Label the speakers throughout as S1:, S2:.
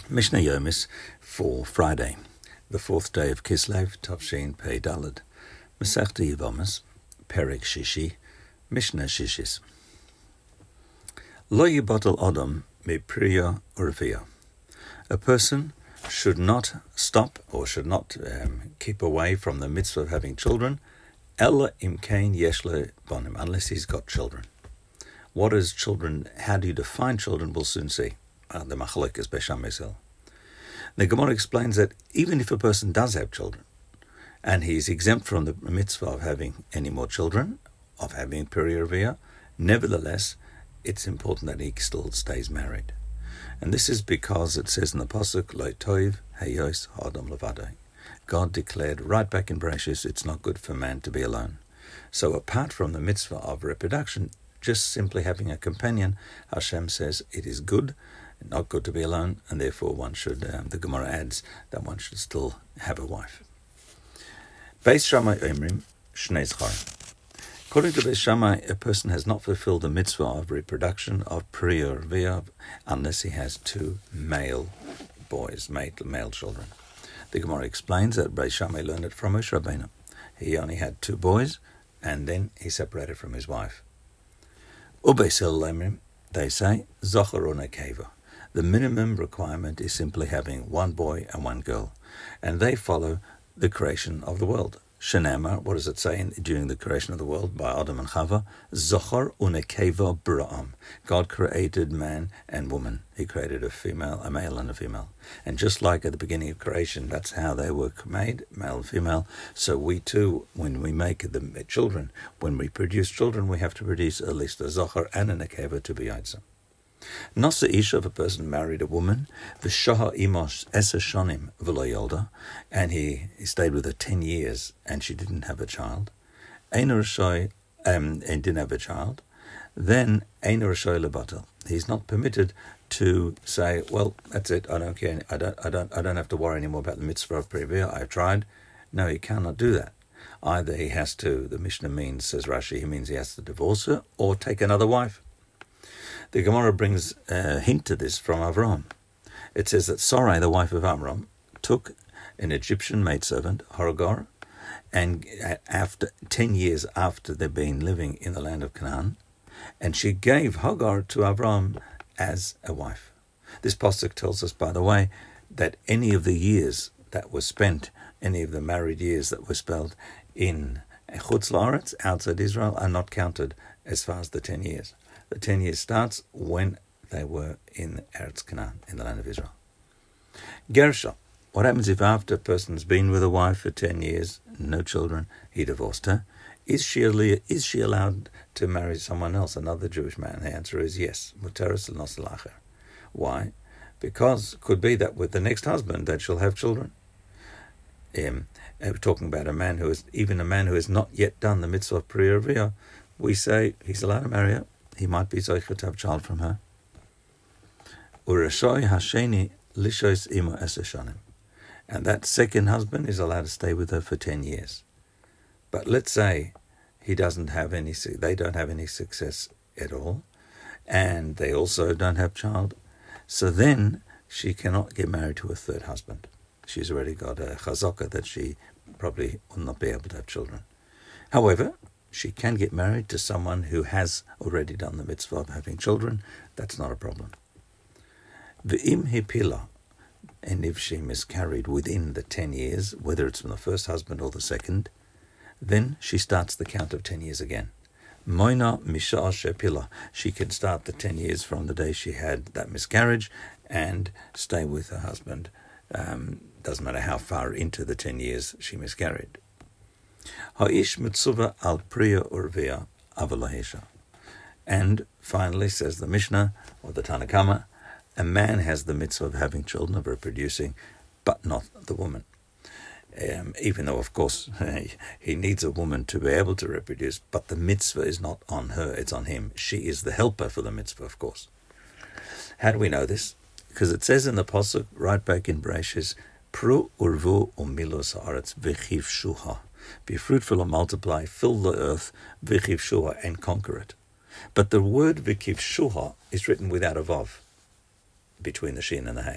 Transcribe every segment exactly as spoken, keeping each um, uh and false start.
S1: Mishnah Yomis for Friday, the fourth day of Kislev, Tavshin Pei Daled, Masechta Yevomis, Perek Shishi, Mishnah Shishis. Lo yibatel Adam mi priya urvia. A person should not stop or should not um, keep away from the mitzvah of having children, ella imkain yeshle bonim, unless he's got children. What is children? How do you define children? We'll soon see. Uh, the machlok is Beis Shammai Hill. The Gemara explains that even if a person does have children, and he's exempt from the mitzvah of having any more children, of having Peri Urvia, nevertheless, it's important that he still stays married. And this is because it says in the Pasuk, Lo toiv hayos ha'adam levado. God declared right back in Bereshis, it's not good for man to be alone. So apart from the mitzvah of reproduction, just simply having a companion, Hashem says it is good, not good to be alone, and therefore one should, um, the Gemara adds, that one should still have a wife. Beis Shammai Omrim, Shnei Zcharim. According to Beis Shammai, a person has not fulfilled the mitzvah of reproduction of Pri Urvia unless he has two male boys, male, male children. The Gemara explains that Beis Shammai learned it from Moshe Rabbeinu. He only had two boys, and then he separated from his wife. Ubeis Hillel Omrim, they say, Zocher u'nekeva. The minimum requirement is simply having one boy and one girl, and they follow the creation of the world. Shenamar, what does it say in, during the creation of the world by Adam and Chava? Zochar u'nekeva bra'am. God created man and woman. He created a female, a male and a female. And just like at the beginning of creation, that's how they were made, male and female. So we too, when we make the children, when we produce children, we have to produce at least a zochar and a nekeva to be yaitza. Nasa isha, if a person married a woman, v'shaha imos eser shonim v'lo yolda, and he, he stayed with her ten years and she didn't have a child, eino rashoy, um, and didn't have a child, then eino rashoy lebatel. He's not permitted to say, well, that's it. I don't care. I don't. I don't. I don't have to worry anymore about the mitzvah of Pri Urvia. I've tried. No, he cannot do that. Either he has to. The Mishnah means, says Rashi, he means he has to divorce her or take another wife. The Gemara brings a hint to this from Avram. It says that Sarai, the wife of Avram, took an Egyptian maidservant, Hagar, and after ten years after they'd been living in the land of Canaan, and she gave Hagar to Avram as a wife. This pasuk tells us, by the way, that any of the years that were spent, any of the married years that were spent in Chutz La'aretz, outside Israel, are not counted as far as the ten years. The ten years starts when they were in Eretz Canaan, in the land of Israel. Gersha. What happens if after a person's been with a wife for ten years, no children, he divorced her? Is she is she allowed to marry someone else, another Jewish man? The answer is yes. Muteres l'nos lacher. Why? Because it could be that with the next husband that she'll have children. Um, we're talking about a man who is, even a man who has not yet done the mitzvah of Pri Urvia, we say he's allowed to marry her. He might be zocher to have a child from her. Urashoy hasheni lishos imo eser shonim. And that second husband is allowed to stay with her for ten years. But let's say he doesn't have any, they don't have any success at all, and they also don't have child. So then she cannot get married to a third husband. She's already got a chazaka that she probably will not be able to have children. However, she can get married to someone who has already done the mitzvah of having children. That's not a problem. V'im hipila, and if she miscarried within the ten years, whether it's from the first husband or the second, then she starts the count of ten years again. Moina mishah shepila, she can start the ten years from the day she had that miscarriage and stay with her husband. Um, doesn't matter how far into the ten years she miscarried. Ha'ish mitzuva al Pri Urvia avalahesha. And finally, says the Mishnah, or the Tanna Kama, a man has the mitzvah of having children, of reproducing, but not the woman. Um, even though, of course, he needs a woman to be able to reproduce, but the mitzvah is not on her, it's on him. She is the helper for the mitzvah, of course. How do we know this? Because it says in the Pasuk, right back in Bereshis, Pru urvu umilos haaretz v'chiv shuha. Be fruitful and multiply, fill the earth, v'chiv shuha, and conquer it. But the word v'chiv shuha is written without a vav between the shin and the hay.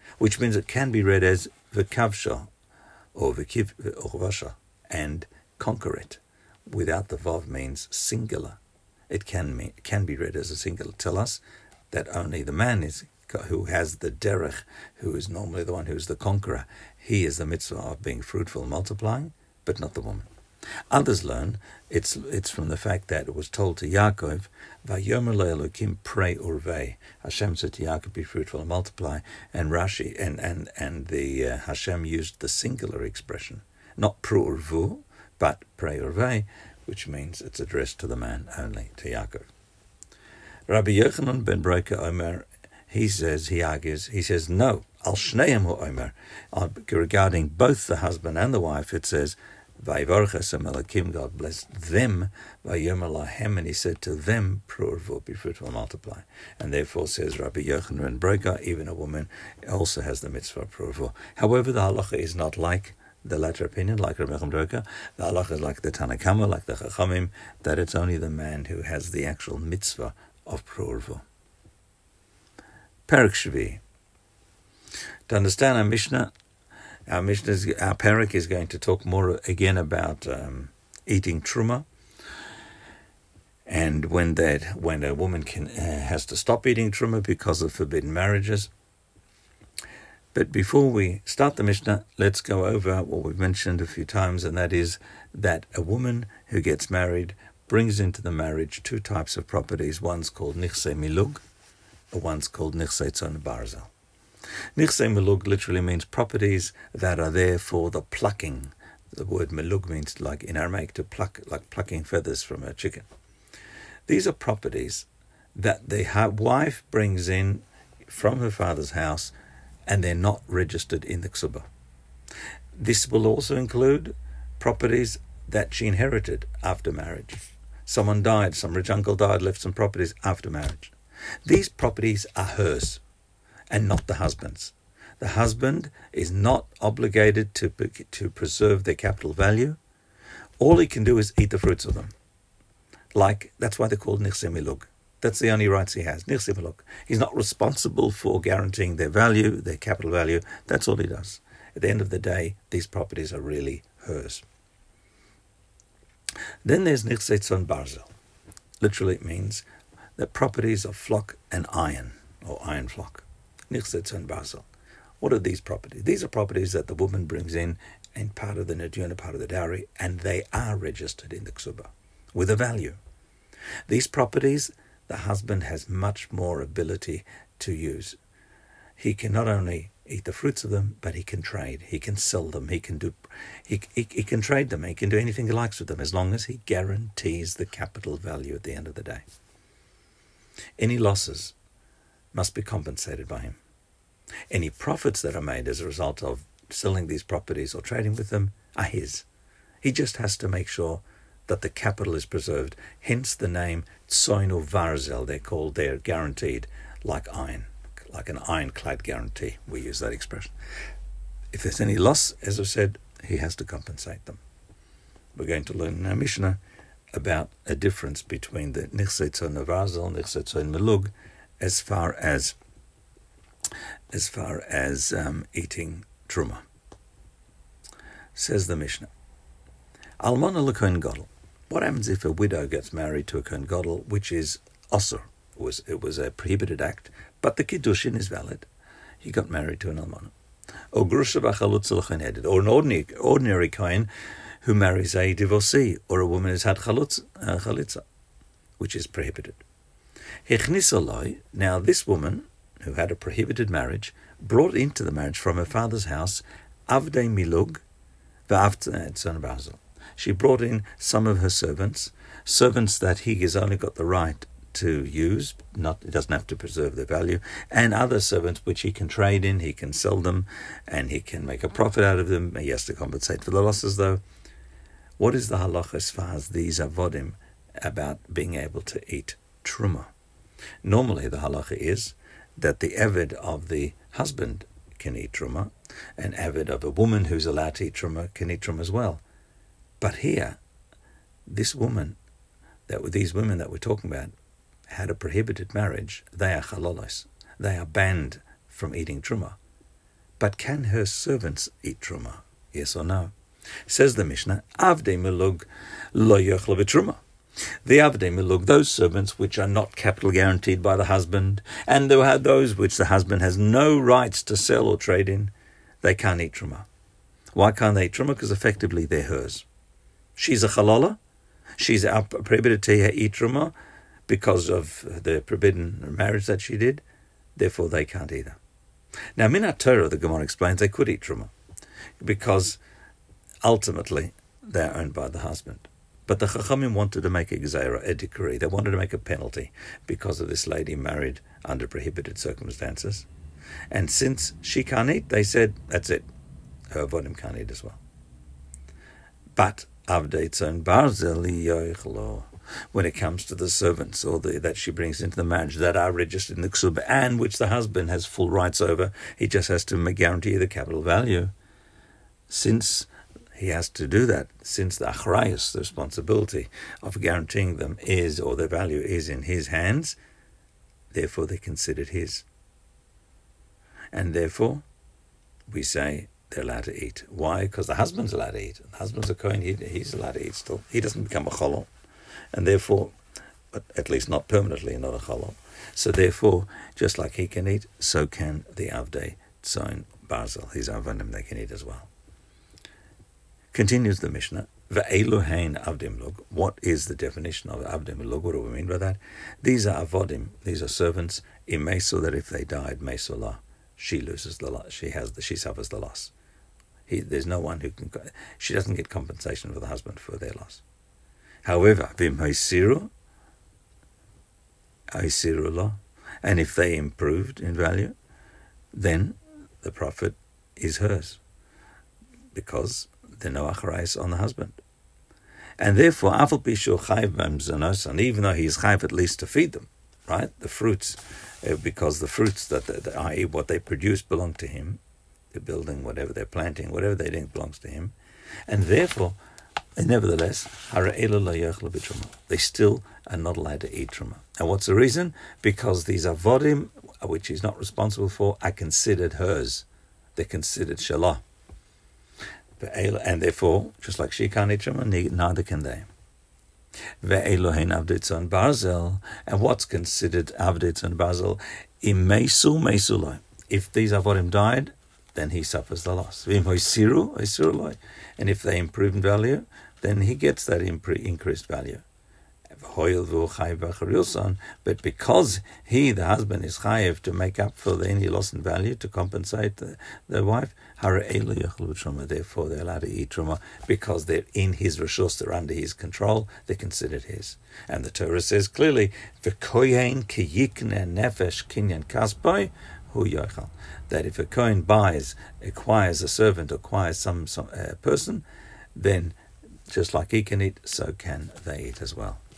S1: which means it can be read as v'kavsha or v'kiv v'vasha and conquer it. Without the vav means singular. It can mean, can be read as a singular. Tell us that only the man is who has the derech, who is normally the one who is the conqueror. He is the mitzvah of being fruitful and multiplying, but not the woman. Others learn it's it's from the fact that it was told to Yaakov, Vayomer Elokim pray urvei. Hashem said to Yaakov, be fruitful and multiply. And Rashi and and and the uh, Hashem used the singular expression, not pru urvu, but pray urvei, which means it's addressed to the man only, to Yaakov. Rabbi Yochanan ben Broka Omer, he says, he argues, he says, no, al shneim hu Omer. Regarding both the husband and the wife, it says, Vayivarches Elokim, God blessed them, Vayomer lahem, and he said to them, Prurvu, be fruitful and multiply. And therefore, says Rabbi Yochanan ben Broka, even a woman also has the mitzvah Prurvu. However, the halacha is not like the latter opinion, like Rabbi Yochanan ben Broka. The halacha is like the Tanna Kama, like the Chachamim, that it's only the man who has the actual mitzvah of Prurvu. Parak Shvi. To understand our Mishnah, Our Mishnah, our parak is going to talk more again about um, eating truma, and when that when a woman can uh, has to stop eating truma because of forbidden marriages. But before we start the Mishnah, let's go over what we've mentioned a few times, and that is that a woman who gets married brings into the marriage two types of properties. One's called nichse milug, or one's called nichse tzon barzel. Nichse melug literally means properties that are there for the plucking. The word melug means, like in Aramaic, to pluck, like plucking feathers from a chicken. These are properties that the wife brings in from her father's house, and they're not registered in the ksuba. This will also include properties that she inherited after marriage. Someone died, some rich uncle died, left some properties after marriage. These properties are hers, and not the husband's. The husband is not obligated to to preserve their capital value. All he can do is eat the fruits of them. Like, that's why they're called nichse milug. That's the only rights he has, nichse milug. He's not responsible for guaranteeing their value, their capital value. That's all he does. At the end of the day, these properties are really hers. Then there's nichse tzon barzel. Literally it means the properties of flock and iron, or iron flock. Nichse tzon barzel. What are these properties? These are properties that the woman brings in and part of the neduna, part of the dowry, and they are registered in the ksuba with a value. These properties, the husband has much more ability to use. He can not only eat the fruits of them, but he can trade. He can sell them. He can do. He, he, he can trade them. He can do anything he likes with them, as long as he guarantees the capital value at the end of the day. Any losses must be compensated by him. Any profits that are made as a result of selling these properties or trading with them are his. He just has to make sure that the capital is preserved. Hence the name Tzoinu Varzel. They're called, they're guaranteed like iron, like an ironclad guarantee. We use that expression. If there's any loss, as I said, he has to compensate them. We're going to learn in our Mishnah about a difference between the Nichse Tzon Varzel and Nichse Tzon Melug as far as as far as um, eating truma. Says the Mishnah, Almana l'kohen gadol. What happens if a widow gets married to a kohen gadol, which is osur? It was, it was a prohibited act, but the kiddushin is valid. He got married to an almana. Or grusha b'chalutza l'kohen heded, or an ordinary, ordinary kohen who marries a divorcee, or a woman who's had chalutza, uh, chalitza, which is prohibited. Hechnisa loi, now this woman, who had a prohibited marriage, brought into the marriage from her father's house avdei milug v'avdei tzon barzel. She brought in some of her servants, servants that he has only got the right to use, not he doesn't have to preserve their value, and other servants which he can trade in, he can sell them, and he can make a profit out of them. He has to compensate for the losses, though. What is the halacha as far as these avodim about being able to eat truma? Normally the halacha is that the eved of the husband can eat truma, and eved of a woman who's allowed to eat truma can eat truma as well. But here, this woman, that these women that we're talking about, had a prohibited marriage. They are chalolos. They are banned from eating truma. But can her servants eat truma? Yes or no? Says the Mishnah, Avdei Milug lo yochlo v'truma. The Avdei Milug, those servants which are not capital guaranteed by the husband, and there are those which the husband has no rights to sell or trade in, they can't eat truma. Why can't they eat truma? Because effectively they're hers. She's a halala. She's prohibited to eat truma because of the forbidden marriage that she did. Therefore, they can't either. Now, Minat Torah, the Gemara explains, they could eat truma because ultimately they're owned by the husband. But the Chachamim wanted to make a gzeira, a decree. They wanted to make a penalty because of this lady married under prohibited circumstances. And since she can't eat, they said, that's it. Her avodim can't eat as well. But Avdei Tzon Barzel yochlo, when it comes to the servants or the, that she brings into the marriage that are registered in the ksuba and which the husband has full rights over, he just has to guarantee the capital value. Since he has to do that, since the achrayus, the responsibility of guaranteeing them is, or their value is in his hands, therefore they're considered his. And therefore, we say they're allowed to eat. Why? Because the husband's allowed to eat. The husband's a kohen, he, he's allowed to eat still. He doesn't become a cholol. And therefore, but at least not permanently, not a cholol. So therefore, just like he can eat, so can the Avdei Tzon Barzel. His avodim, they can eat as well. Continues the Mishnah, Ve'elu hein avdim lug. What is the definition of avdim lug? What do we mean by that? These are avodim, these are servants, in meso, that if they died, mesolah, she loses the loss, she has the, she suffers the loss. He, there's no one who can, she doesn't get compensation for the husband for their loss. However, vim haisiru, haisiru, and if they improved in value, then the profit is hers, because there's no achrayus on the husband. And therefore, afal pishu chayv b'mzanos, and even though he's chayv at least to feed them, right, the fruits, uh, because the fruits that, that that is what they produce belong to him, the building, whatever they're planting, whatever they're doing belongs to him, and therefore, and nevertheless, they still are not allowed to eat truma. And what's the reason? Because these avodim, which he's not responsible for, are considered hers. They're considered shalah. And therefore, just like she can't eat truma, neither can they. And what's considered avdei tzon barzel? If these avodim died, then he suffers the loss. And if they improve in value, then he gets that increased value. But because he, the husband, is chayev to make up for any loss in value, to compensate the, the wife, therefore they're allowed to eat truma because they're in his reshus, they're under his control, they're considered his. And the Torah says clearly, that if a kohen buys, acquires a servant, acquires some, some uh, person, then just like he can eat, so can they eat as well.